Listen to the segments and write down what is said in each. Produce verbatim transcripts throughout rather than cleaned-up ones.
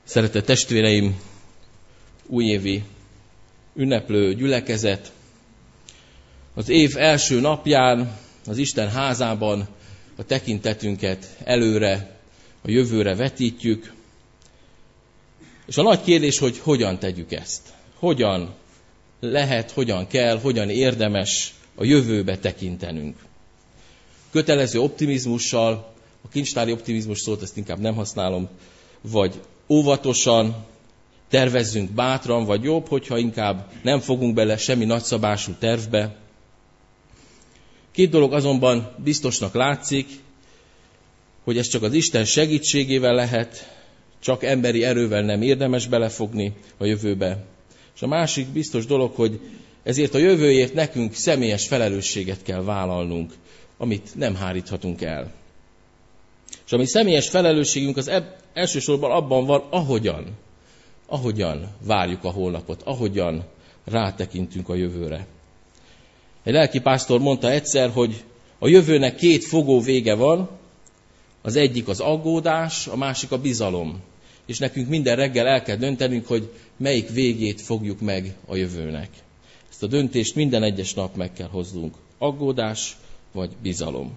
Szeretett testvéreim, újévi ünneplő gyülekezet, az év első napján az Isten házában a tekintetünket előre, a jövőre vetítjük. És a nagy kérdés, hogy hogyan tegyük ezt. Hogyan lehet, hogyan kell, hogyan érdemes a jövőbe tekintenünk. Kötelező optimizmussal, a kincstári optimizmus szót ezt inkább nem használom, vagy óvatosan, tervezzünk bátran, vagy jobb, hogyha inkább nem fogunk bele semmi nagyszabású tervbe. Két dolog azonban biztosnak látszik, hogy ez csak az Isten segítségével lehet, csak emberi erővel nem érdemes belefogni a jövőbe. És a másik biztos dolog, hogy ezért a jövőért nekünk személyes felelősséget kell vállalnunk, amit nem háríthatunk el. És a mi személyes felelősségünk az eb- elsősorban abban van, ahogyan, ahogyan várjuk a holnapot, ahogyan rátekintünk a jövőre. Egy lelkipásztor mondta egyszer, hogy a jövőnek két fogó vége van, az egyik az aggódás, a másik a bizalom. És nekünk minden reggel el kell döntenünk, hogy melyik végét fogjuk meg a jövőnek. Ezt a döntést minden egyes nap meg kell hoznunk. Aggódás vagy bizalom.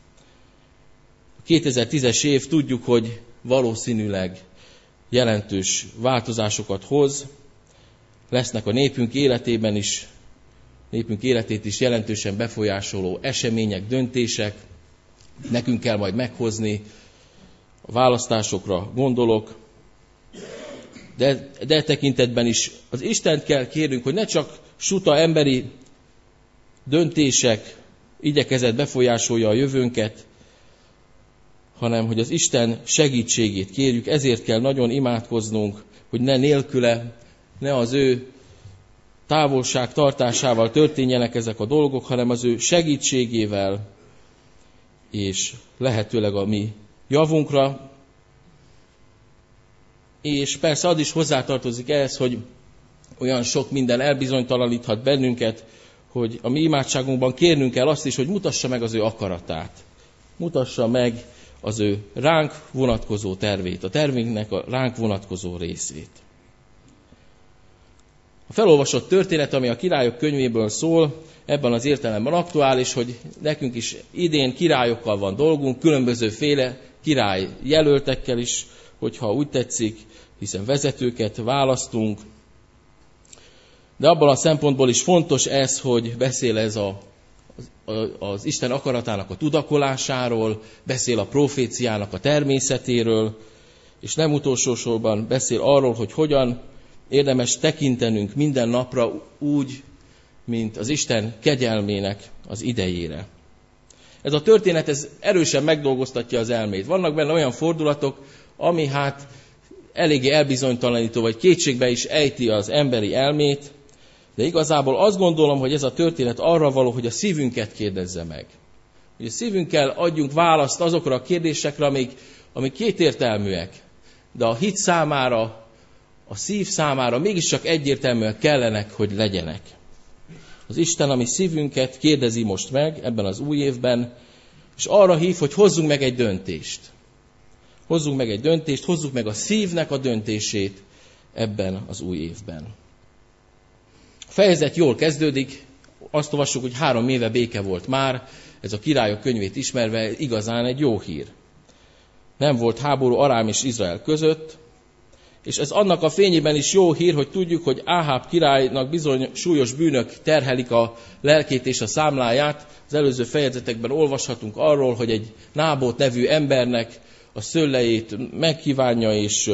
A kétezer-tízes év tudjuk, hogy valószínűleg jelentős változásokat hoz. Lesznek a népünk életében is, népünk életét is jelentősen befolyásoló események, döntések. Nekünk kell majd meghozni, a választásokra gondolok. De, de tekintetben is az Istent kell kérnünk, hogy ne csak suta emberi döntések, igyekezet befolyásolja a jövőnket, hanem hogy az Isten segítségét kérjük. Ezért kell nagyon imádkoznunk, hogy ne nélküle, ne az ő távolság tartásával történjenek ezek a dolgok, hanem az ő segítségével, és lehetőleg a mi javunkra. És persze az is hozzátartozik ehhez, hogy olyan sok minden elbizonytalaníthat bennünket, hogy a mi imádságunkban kérnünk kell azt is, hogy mutassa meg az ő akaratát. Mutassa meg az ő ránk vonatkozó tervét, a tervénknek a ránk vonatkozó részét. A felolvasott történet, ami a Királyok könyvéből szól, ebben az értelemben aktuális, hogy nekünk is idén királyokkal van dolgunk, különbözőféle király jelöltekkel is, hogyha úgy tetszik, hiszen vezetőket választunk. De abban a szempontból is fontos ez, hogy beszél ez a, az, az Isten akaratának a tudakolásáról, beszél a proféciának a természetéről, és nem utolsó sorban beszél arról, hogy hogyan érdemes tekintenünk minden napra úgy, mint az Isten kegyelmének az idejére. Ez a történet ez erősen megdolgoztatja az elmét. Vannak benne olyan fordulatok, ami hát eléggé elbizonytalanító, vagy kétségbe is ejti az emberi elmét, de igazából azt gondolom, hogy ez a történet arra való, hogy a szívünket kérdezze meg. Hogy a szívünkkel adjunk választ azokra a kérdésekre, amik, amik kétértelműek, de a hit számára, a szív számára mégiscsak egyértelműek kellenek, hogy legyenek. Az Isten a mi szívünket kérdezi most meg ebben az új évben, és arra hív, hogy hozzunk meg egy döntést. Hozzunk meg egy döntést, hozzuk meg a szívnek a döntését ebben az új évben. A fejezet jól kezdődik, azt olvassuk, hogy három éve béke volt már, ez a Királyok könyvét ismerve igazán egy jó hír. Nem volt háború Arám és Izrael között, és ez annak a fényében is jó hír, hogy tudjuk, hogy Áháb királynak bizony súlyos bűnök terhelik a lelkét és a számláját. Az előző fejezetekben olvashatunk arról, hogy egy Nábót nevű embernek a szőlejét megkívánja, és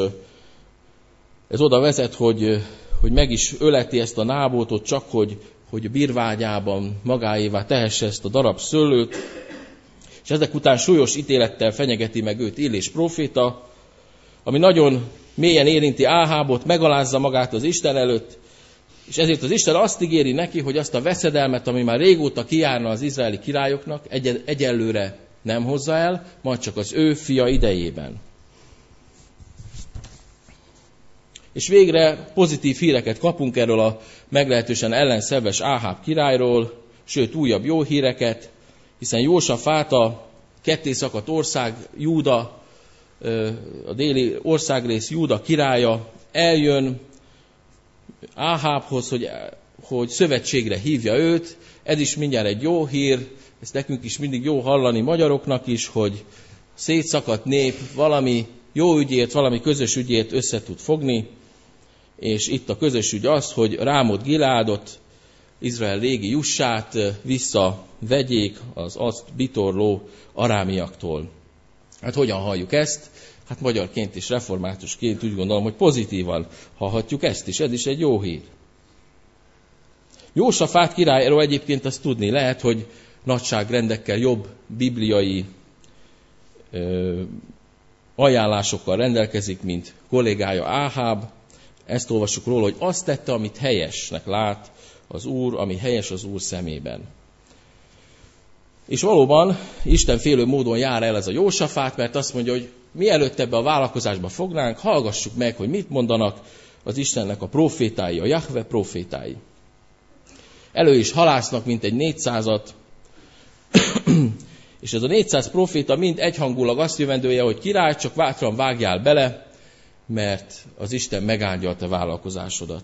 ez oda vezet, hogy, hogy meg is öleti ezt a Nábótot, csak hogy, hogy birvágyában magáévá tehesse ezt a darab szőlőt, és ezek után súlyos ítélettel fenyegeti meg őt Illés próféta, ami nagyon mélyen érinti Áhábot, megalázza magát az Isten előtt, és ezért az Isten azt ígéri neki, hogy azt a veszedelmet, ami már régóta kijárna az izraeli királyoknak, egy- egyelőre nem hozza el, majd csak az ő fia idejében. És végre pozitív híreket kapunk erről a meglehetősen ellenszenves Áháb királyról, sőt újabb jó híreket, hiszen Jósafát, a kettészakadt ország, Júda a déli országrész Júda királya eljön Áhábhoz, hogy, hogy szövetségre hívja őt. Ez is mindjárt egy jó hír, ezt nekünk is mindig jó hallani, magyaroknak is, hogy szétszakadt nép valami jó ügyért, valami közös ügyért össze tud fogni, és itt a közös ügy az, hogy Rámot Gileádot, Izrael régi jussát visszavegyék az azt bitorló arámiaktól. Hát hogyan halljuk ezt? Hát magyarként és reformátusként úgy gondolom, hogy pozitívan hallhatjuk ezt is, ez is egy jó hír. Jósafát királyról egyébként azt tudni lehet, hogy nagyságrendekkel jobb bibliai ö, ajánlásokkal rendelkezik, mint kollégája Áháb. Ezt olvassuk róla, hogy azt tette, amit helyesnek lát az Úr, ami helyes az Úr szemében. És valóban istenfélő módon jár el ez a Jósafát, mert azt mondja, hogy mielőtt ebbe a vállalkozásba fognánk, hallgassuk meg, hogy mit mondanak az Istennek a profétái, a Jahve profétái. Elő is halásznak, mint egy négyszázat, és ez a négyszáz proféta mind egyhangulag azt jövendője, hogy király, csak bátran vágjál bele, mert az Isten megáldja a vállalkozásodat.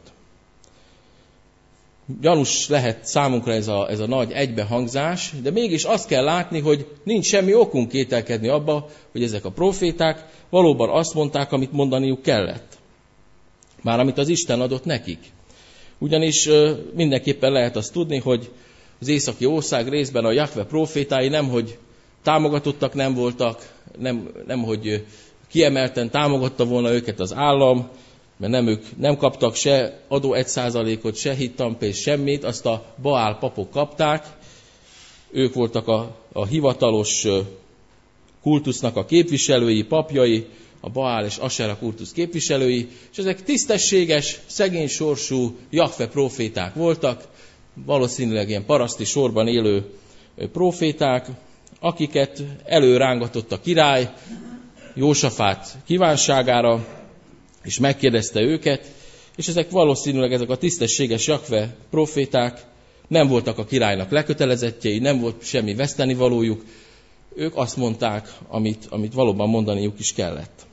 Gyanús lehet számunkra ez a, ez a nagy egybehangzás, de mégis azt kell látni, hogy nincs semmi okunk kételkedni abba, hogy ezek a proféták valóban azt mondták, amit mondaniuk kellett. Már amit az Isten adott nekik. Ugyanis mindenképpen lehet azt tudni, hogy az északi ország részben a Jahve profétái nemhogy támogatottak nem voltak, nem, nemhogy kiemelten támogatta volna őket az állam, mert nem, ők nem kaptak se adó egy százalékot, se hittampénzt, semmit, azt a Baál papok kapták, ők voltak a, a hivatalos kultusznak a képviselői, papjai, a Baál és Asera kultusz képviselői, és ezek tisztességes, szegény sorsú Jahve proféták voltak, valószínűleg ilyen paraszti sorban élő proféták, akiket előrángatott a király Jósafát kívánságára, és megkérdezte őket, és ezek valószínűleg ezek a tisztességes Jahve proféták nem voltak a királynak lekötelezettjei, nem volt semmi vesztenivalójuk, ők azt mondták, amit, amit valóban mondaniuk is kellett.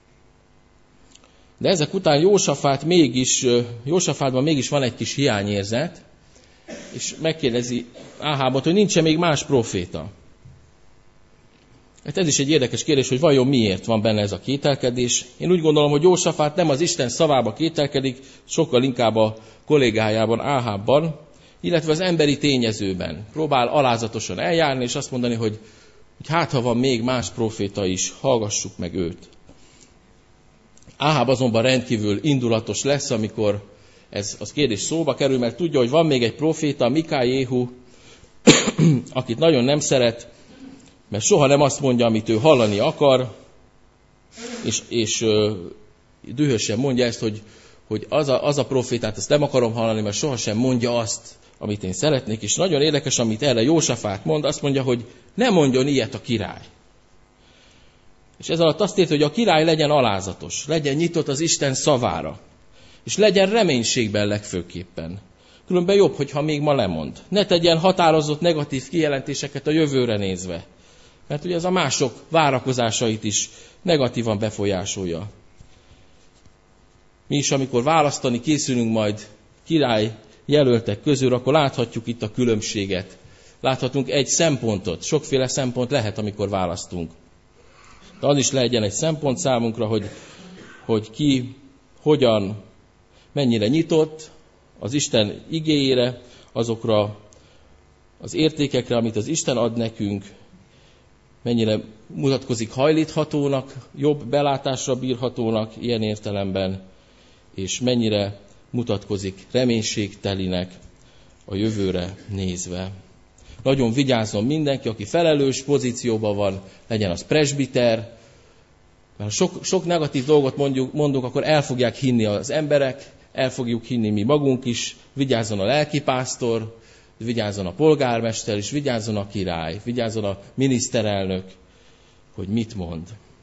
De ezek után Jósafát mégis, Jósafátban mégis van egy kis hiányérzet, és megkérdezi Áhábot, hogy nincs-e még más proféta. Hát ez is egy érdekes kérdés, hogy vajon miért van benne ez a kételkedés. Én úgy gondolom, hogy Jósafát nem az Isten szavába kételkedik, sokkal inkább a kollégájában, Áhábban, illetve az emberi tényezőben. Próbál alázatosan eljárni, és azt mondani, hogy, hogy hát ha van még más proféta is, hallgassuk meg őt. Áháb azonban rendkívül indulatos lesz, amikor ez az kérdés szóba kerül, mert tudja, hogy van még egy proféta, Mika Jéhu, akit nagyon nem szeret, mert soha nem azt mondja, amit ő hallani akar, és, és ö, dühösen mondja ezt, hogy, hogy az, a, az a profétát, ezt nem akarom hallani, mert sohasem mondja azt, amit én szeretnék. És nagyon érdekes, amit erre Jósafát mond, azt mondja, hogy ne mondjon ilyet a király. És ez alatt azt írta, hogy a király legyen alázatos, legyen nyitott az Isten szavára, és legyen reménységben legfőképpen. Különben jobb, hogyha még ma lemond. Ne tegyen határozott negatív kijelentéseket a jövőre nézve. Mert ugye ez a mások várakozásait is negatívan befolyásolja. Mi is, amikor választani készülünk majd király jelöltek közül, akkor láthatjuk itt a különbséget. Láthatunk egy szempontot. Sokféle szempont lehet, amikor választunk. De az is legyen egy szempont számunkra, hogy, hogy ki, hogyan, mennyire nyitott az Isten igéjére, azokra az értékekre, amit az Isten ad nekünk, mennyire mutatkozik hajlíthatónak, jobb belátásra bírhatónak ilyen értelemben, és mennyire mutatkozik reménységtelinek a jövőre nézve. Nagyon vigyázzon mindenki, aki felelős pozícióban van, legyen az presbiter, mert ha sok, sok negatív dolgot mondjuk, mondunk, akkor el fogják hinni az emberek, el fogjuk hinni mi magunk is, vigyázzon a lelkipásztor, vigyázzon a polgármester, és vigyázzon a király, vigyázzon a miniszterelnök, hogy mit mond.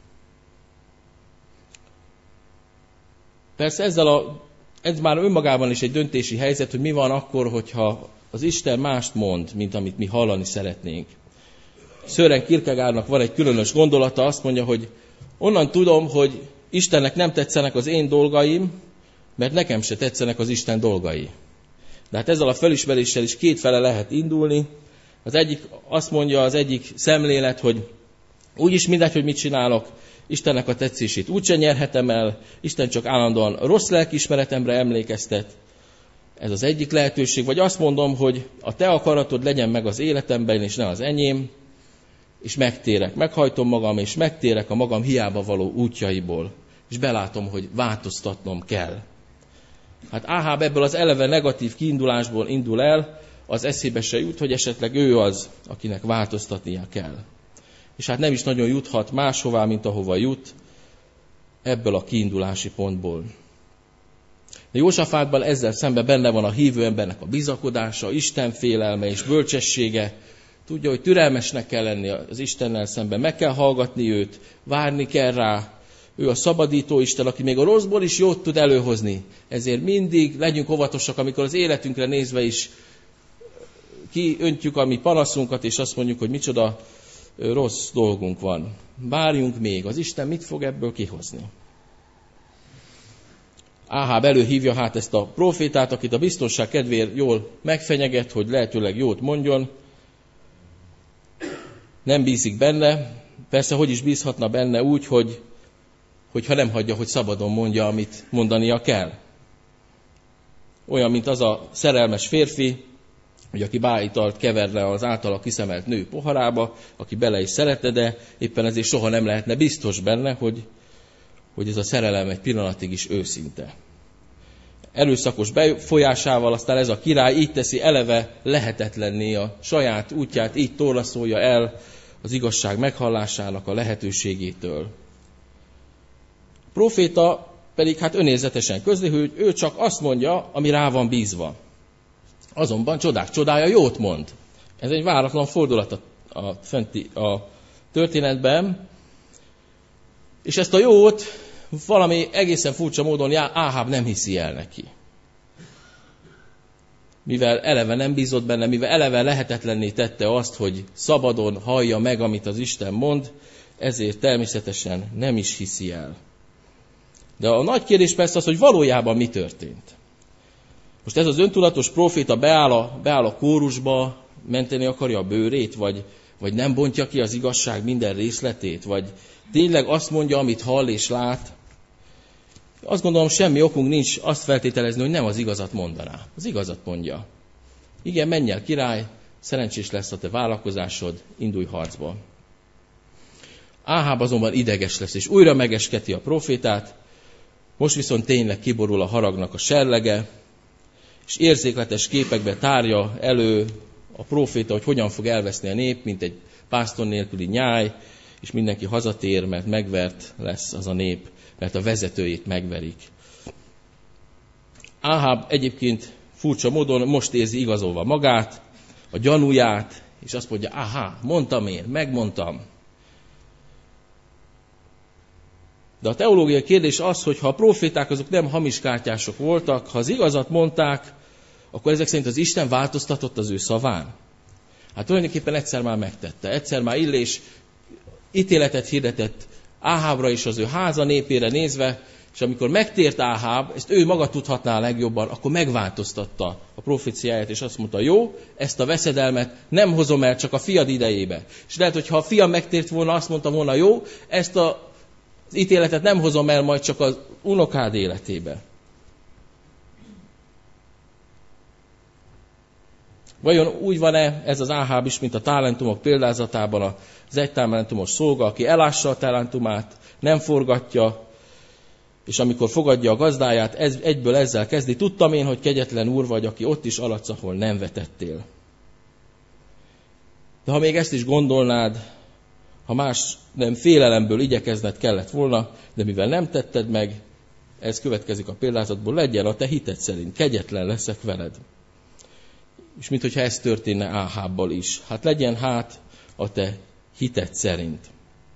Persze ezzel a, ez már önmagában is egy döntési helyzet, hogy mi van akkor, hogyha az Isten mást mond, mint amit mi hallani szeretnénk. Søren Kierkegaardnak van egy különös gondolata, azt mondja, hogy Onnan tudom, hogy Istennek nem tetszenek az én dolgaim, mert nekem se tetszenek az Isten dolgai. De hát ezzel a felismeréssel is kétfele lehet indulni. Az egyik azt mondja, az egyik szemlélet, hogy úgyis mindegy, hogy mit csinálok, Istennek a tetszését úgyse nyerhetem el, Isten csak állandóan rossz lelkiismeretemre emlékeztet. Ez az egyik lehetőség. Vagy azt mondom, hogy a te akaratod legyen meg az életemben, és ne az enyém, és megtérek, meghajtom magam, és megtérek a magam hiába való útjaiból. És belátom, hogy változtatnom kell. Hát Áháb ebből az eleve negatív kiindulásból indul el, az eszébe se jut, hogy esetleg ő az, akinek változtatnia kell. És hát nem is nagyon juthat máshová, mint ahova jut, ebből a kiindulási pontból. De Jósafátban ezzel szemben benne van a hívő embernek a bizakodása, Isten félelme és bölcsessége. Tudja, hogy türelmesnek kell lenni az Istennel szemben, meg kell hallgatni őt, várni kell rá. Ő a szabadító Isten, aki még a rosszból is jót tud előhozni. Ezért mindig legyünk óvatosak, amikor az életünkre nézve is kiöntjük a mi panaszunkat, és azt mondjuk, hogy micsoda rossz dolgunk van. Várjunk még, az Isten mit fog ebből kihozni? Áháb előhívja hát ezt a profétát, akit a biztonság kedvéért jól megfenyeget, hogy lehetőleg jót mondjon. Nem bízik benne. Persze, hogy is bízhatna benne úgy, hogy hogyha nem hagyja, hogy szabadon mondja, amit mondania kell. Olyan, mint az a szerelmes férfi, hogy aki bájitalt keverne az általa kiszemelt nő poharába, aki bele is szeretne, de éppen ezért soha nem lehetne biztos benne, hogy, hogy ez a szerelem egy pillanatig is őszinte. Erőszakos befolyásával aztán ez a király így teszi eleve lehetetlenné a saját útját, így torlaszolja el az igazság meghallásának a lehetőségétől. A próféta pedig hát önérzetesen közli, hogy ő csak azt mondja, ami rá van bízva. Azonban csodák csodája jót mond. Ez egy váratlan fordulat a, a, fenti, a történetben. És ezt a jót valami egészen furcsa módon Áháb nem hiszi el neki. Mivel eleve nem bízott benne, mivel eleve lehetetlenné tette azt, hogy szabadon hallja meg, amit az Isten mond, ezért természetesen nem is hiszi el. De a nagy kérdés persze az, hogy valójában mi történt. Most ez az öntudatos próféta beáll a, beáll a kórusba, menteni akarja a bőrét, vagy, vagy nem bontja ki az igazság minden részletét, vagy tényleg azt mondja, amit hall és lát. Azt gondolom, semmi okunk nincs azt feltételezni, hogy nem az igazat mondaná. Az igazat mondja. Igen, menj el, király, szerencsés lesz a te vállalkozásod, indulj harcba. Áháb azonban ideges lesz, és újra megesketi a prófétát, most viszont tényleg kiborul a haragnak a serlege, és érzékletes képekbe tárja elő a próféta, hogy hogyan fog elveszni a nép, mint egy pásztor nélküli nyáj, és mindenki hazatér, mert megvert lesz az a nép, mert a vezetőjét megverik. Áháb egyébként furcsa módon most érzi igazolva magát, a gyanúját, és azt mondja, áhá, mondtam én, megmondtam. De a teológiai kérdés az, hogy ha a próféták azok nem hamis kártyások voltak, ha az igazat mondták, akkor ezek szerint az Isten változtatott az ő szaván. Hát tulajdonképpen egyszer már megtette. Egyszer már Illés ítéletet hirdetett Áhábra és az ő háza népére nézve, és amikor megtért Áháb, ezt ő maga tudhatná a legjobban, akkor megváltoztatta a proféciáját, és azt mondta, jó, ezt a veszedelmet nem hozom el csak a fiad idejébe. És lehet, hogy ha a fia megtért volna, azt mondta volna, jó, ezt a az ítéletet nem hozom el majd csak az unokád életébe. Vajon úgy van-e ez az Áháb is, mint a talentumok példázatában az egy talentumos szolga, aki elássa a talentumát, nem forgatja, és amikor fogadja a gazdáját, ez, egyből ezzel kezdi. Tudtam én, hogy kegyetlen úr vagy, aki ott is aladsz, ahol nem vetettél. De ha még ezt is gondolnád, ha más nem félelemből igyekezned kellett volna, de mivel nem tetted meg, ez következik a példázatból, legyen a te hited szerint, kegyetlen leszek veled. És minthogyha ez történne Áhábbal is. Hát legyen hát a te hited szerint.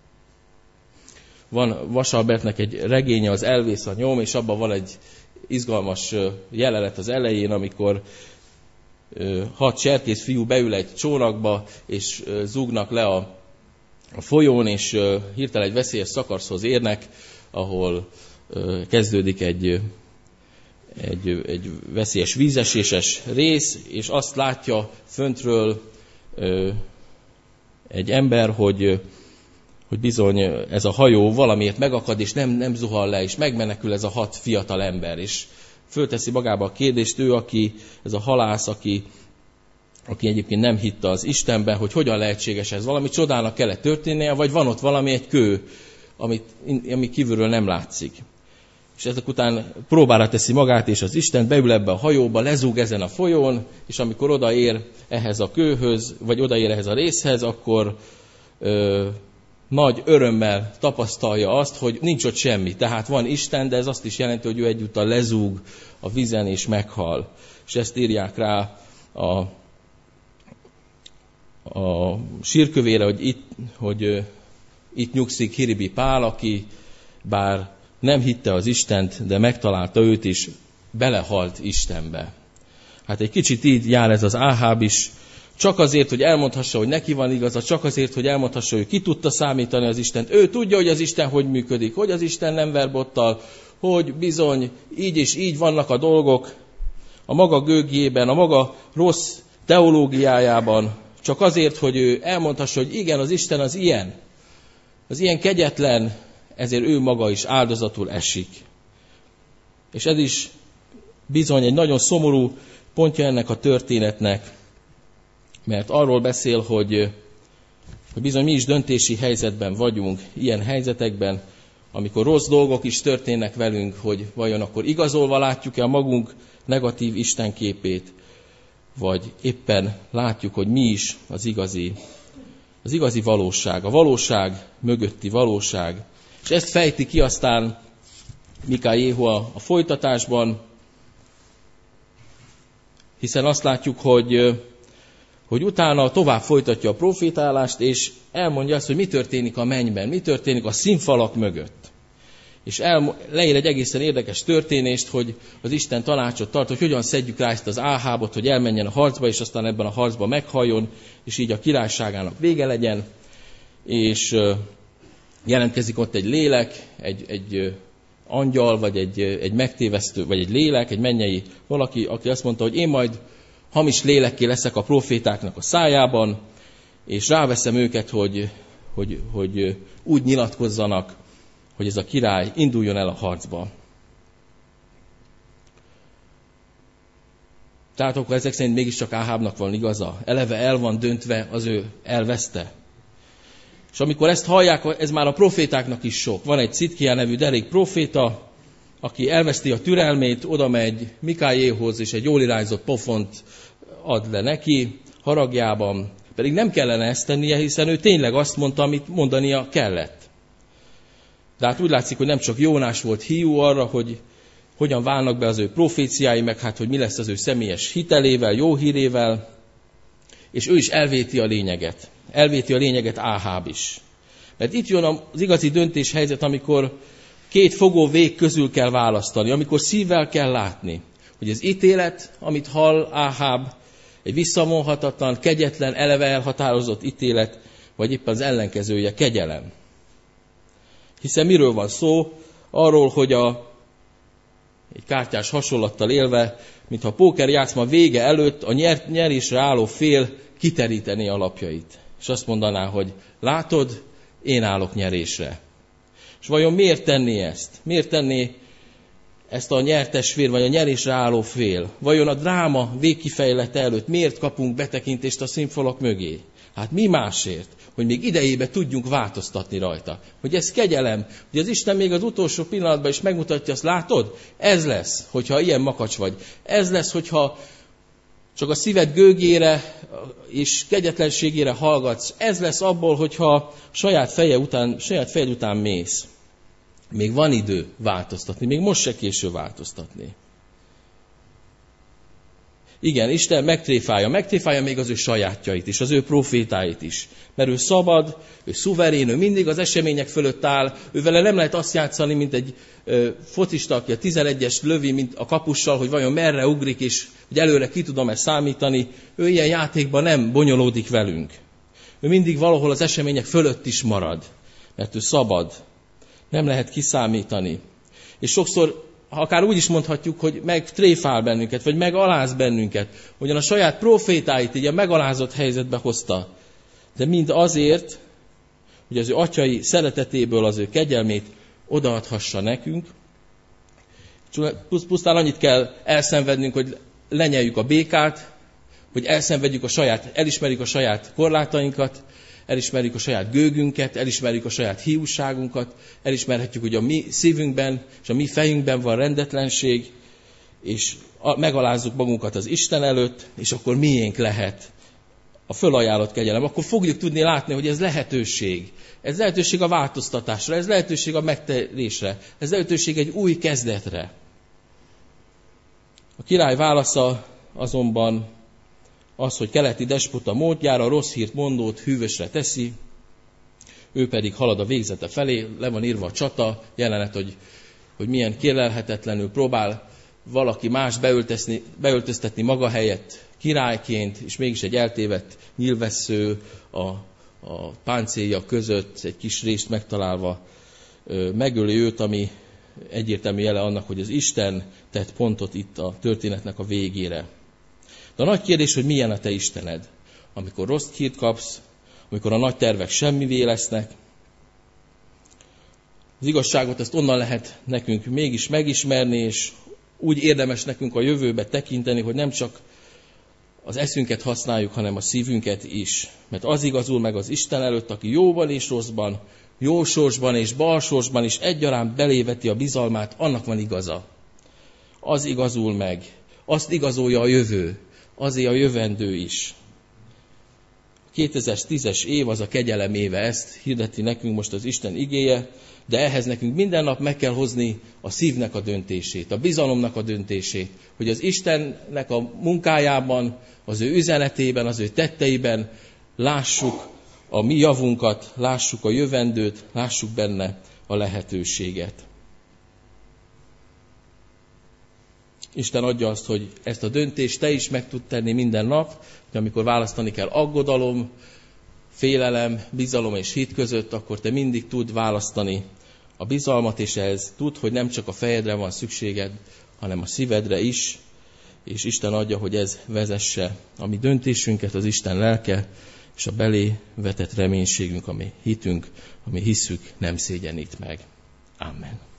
Van Vasalbertnek egy regénye, az Elvész a nyom, és abban van egy izgalmas jelenet az elején, amikor hat serkész fiú beül egy csónakba, és zúgnak le a a folyón, és hirtelen egy veszélyes szakaszhoz érnek, ahol kezdődik egy, egy, egy veszélyes vízeséses rész, és azt látja föntről egy ember, hogy, hogy bizony ez a hajó valamiért megakad, és nem, nem zuhan le, és megmenekül ez a hat fiatal ember, és fölteszi magába a kérdést, ő, aki, ez a halász, aki, aki egyébként nem hitte az Istenben, hogy hogyan lehetséges ez, valami csodának kellett történnie, vagy van ott valami, egy kő, amit, ami kívülről nem látszik. És ezek után próbára teszi magát és az Isten, beül ebbe a hajóba, lezúg ezen a folyón, és amikor odaér ehhez a kőhöz, vagy odaér ehhez a részhez, akkor ö, nagy örömmel tapasztalja azt, hogy nincs ott semmi. Tehát van Isten, de ez azt is jelenti, hogy ő egyúttal lezúg a vízen és meghal. És ezt írják rá a, a sírkövére, hogy itt, hogy, ö, itt nyugszik Hiribi Pál, aki bár nem hitte az Istent, de megtalálta őt is, belehalt Istenbe. Hát egy kicsit így jár ez az Áháb is, csak azért, hogy elmondhassa, hogy neki van igaza, csak azért, hogy elmondhassa, hogy ki tudta számítani az Istent. Ő tudja, hogy az Isten hogy működik, hogy az Isten nem ver bottal, hogy bizony így és így vannak a dolgok a maga gőgjében, a maga rossz teológiájában, csak azért, hogy ő elmondhassa, hogy igen, az Isten az ilyen, az ilyen kegyetlen, ezért ő maga is áldozatul esik. És ez is bizony egy nagyon szomorú pontja ennek a történetnek, mert arról beszél, hogy, hogy bizony mi is döntési helyzetben vagyunk, ilyen helyzetekben, amikor rossz dolgok is történnek velünk, hogy vajon akkor igazolva látjuk-e a magunk negatív istenképét, vagy éppen látjuk, hogy mi is az igazi, az igazi valóság, a valóság mögötti valóság. És ezt fejti ki aztán Mika Jéhua a folytatásban, hiszen azt látjuk, hogy, hogy utána tovább folytatja a profétálást, és elmondja azt, hogy mi történik a mennyben, mi történik a színfalak mögött. És el, leír egy egészen érdekes történést, hogy az Isten tanácsot tart, hogy hogyan szedjük rá ezt az Áhábot, hogy elmenjen a harcba, és aztán ebben a harcban meghalljon, és így a királyságának vége legyen. És jelentkezik ott egy lélek, egy, egy angyal, vagy egy, egy megtévesztő, vagy egy lélek, egy mennyei valaki, aki azt mondta, hogy én majd hamis lélekké leszek a profétáknak a szájában, és ráveszem őket, hogy, hogy, hogy úgy nyilatkozzanak, hogy ez a király induljon el a harcba. Tehát akkor ezek szerint mégiscsak Áhábnak van igaza. Eleve el van döntve, az ő elveszte. És amikor ezt hallják, ez már a profétáknak is sok. Van egy Citkia nevű derék proféta, aki elveszti a türelmét, oda megy Mikájéhoz, és egy jól irányzott pofont ad le neki haragjában. Pedig nem kellene ezt tennie, hiszen ő tényleg azt mondta, amit mondania kellett. De hát úgy látszik, hogy nem csak Jónás volt hiú arra, hogy hogyan válnak be az ő proféciái, meg hát, hogy mi lesz az ő személyes hitelével, jó hírével, és ő is elvéti a lényeget. Elvéti a lényeget Áháb is. Mert itt jön az igazi döntéshelyzet, amikor két fogó vég közül kell választani, amikor szívvel kell látni, hogy az ítélet, amit hall Áháb, egy visszavonhatatlan, kegyetlen, eleve elhatározott ítélet, vagy éppen az ellenkezője, kegyelem. Hiszen miről van szó? Arról, hogy a, egy kártyás hasonlattal élve, mintha a pókerjátszma vége előtt a nyer, nyerésre álló fél kiteríteni alapjait. És azt mondaná, hogy látod, én állok nyerésre. És vajon miért tenné ezt? Miért tenné ezt a nyertes fél, vagy a nyerésre álló fél? Vajon a dráma végkifejlete előtt miért kapunk betekintést a színfalak mögé? Hát mi másért? Hogy még idejébe tudjunk változtatni rajta. Hogy ez kegyelem, hogy az Isten még az utolsó pillanatban is megmutatja, azt látod? Ez lesz, hogyha ilyen makacs vagy. Ez lesz, hogyha csak a szíved gőgére és kegyetlenségére hallgatsz. Ez lesz abból, hogyha saját, feje után, saját fejed után mész. Még van idő változtatni, még most se késő változtatni. Igen, Isten megtréfálja, megtréfálja még az ő sajátjait is, az ő profétáit is. Mert ő szabad, ő szuverén, ő mindig az események fölött áll, ő vele nem lehet azt játszani, mint egy ö, focista, aki a tizenegyes lövi, mint a kapussal, hogy vajon merre ugrik, és hogy előre ki tudom-e számítani. Ő ilyen játékban nem bonyolódik velünk. Ő mindig valahol az események fölött is marad, mert ő szabad. Nem lehet kiszámítani. És sokszor, akár úgy is mondhatjuk, hogy megtréfál bennünket, vagy megaláz bennünket, hogyan a saját profétáit így a megalázott helyzetbe hozta. De mind azért, hogy az ő atyai szeretetéből az ő kegyelmét odaadhassa nekünk. Pusztán annyit kell elszenvednünk, hogy lenyeljük a békát, hogy elszenvedjük a saját, elismerjük a saját korlátainkat, elismerjük a saját gőgünket, elismerjük a saját hiúságunkat, elismerhetjük, hogy a mi szívünkben és a mi fejünkben van rendetlenség, és megalázzuk magunkat az Isten előtt, és akkor miénk lehet a fölajánlott kegyelem. Akkor fogjuk tudni látni, hogy ez lehetőség. Ez lehetőség a változtatásra, ez lehetőség a megtérésre, ez lehetőség egy új kezdetre. A király válasza azonban az, hogy keleti despota módjára rossz hírt mondót hűvösre teszi, ő pedig halad a végzete felé, le van írva a csata jelenet, hogy, hogy milyen kérlelhetetlenül próbál valaki más beöltözni, beöltöztetni maga helyett királyként, és mégis egy eltévedt nyilvessző a, a páncélja között egy kis részt megtalálva megöli őt, ami egyértelmű jele annak, hogy az Isten tett pontot itt a történetnek a végére. De a nagy kérdés, hogy milyen a te Istened, amikor rossz hírt kapsz, amikor a nagy tervek semmivé lesznek. Az igazságot ezt onnan lehet nekünk mégis megismerni, és úgy érdemes nekünk a jövőbe tekinteni, hogy nem csak az eszünket használjuk, hanem a szívünket is. Mert az igazul meg az Isten előtt, aki jóban és rosszban, jó sorsban és bal sorsban is egyaránt beléveti a bizalmát, annak van igaza. Az igazul meg, azt igazolja a jövő, azért a jövendő is. kétezer-tízes év az a kegyelem éve, ezt hirdeti nekünk most az Isten igéje, de ehhez nekünk minden nap meg kell hozni a szívnek a döntését, a bizalomnak a döntését, hogy az Istennek a munkájában, az ő üzenetében, az ő tetteiben lássuk a mi javunkat, lássuk a jövendőt, lássuk benne a lehetőséget. Isten adja azt, hogy ezt a döntést te is meg tud tenni minden nap, hogy amikor választani kell aggodalom, félelem, bizalom és hit között, akkor te mindig tud választani a bizalmat, és ehhez tud, hogy nem csak a fejedre van szükséged, hanem a szívedre is, és Isten adja, hogy ez vezesse a mi döntésünket, az Isten lelke, és a belé vetett reménységünk, ami hitünk, ami hiszük nem szégyenít meg. Amen.